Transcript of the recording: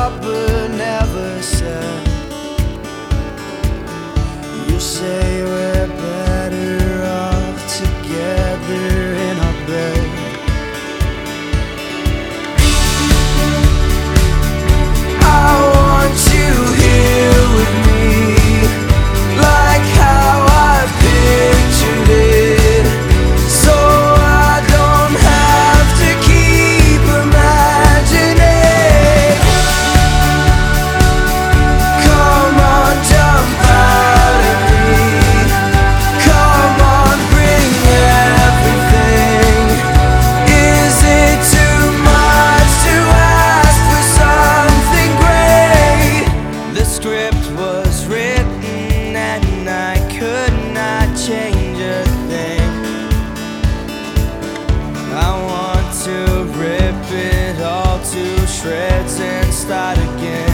thought but never said. You say we're better off together in our bed. I want you here with me, like how I pictured it, so I don't have to keep imagining. Come on, jump out of me. Come on, bring everything. Is it too much to ask for something great? The script was written and I could not change a thing. I want to rip it all to shreds and start again.